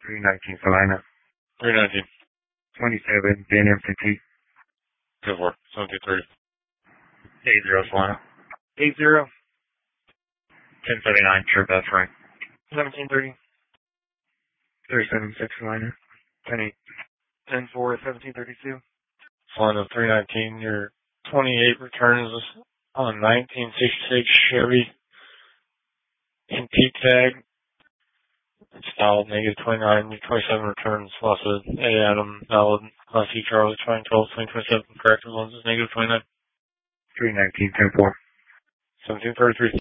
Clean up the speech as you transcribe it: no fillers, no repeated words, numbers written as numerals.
319 Salina. 319. 27 Ben MCT. 2-4. 1730. 80 Salina. 80. 1039 Trip F Frank. 1730. 376 Salina. 10-8. 10-4. 1732. Salina 319. Your 28 returns on 1966 Chevy Antique Tag. Style -29. Your 27 returns. Loss of A. Adam. Valid. Class E Charlie. Trying 12. 2027. Corrected lenses. -29. 319 10-4. 1733.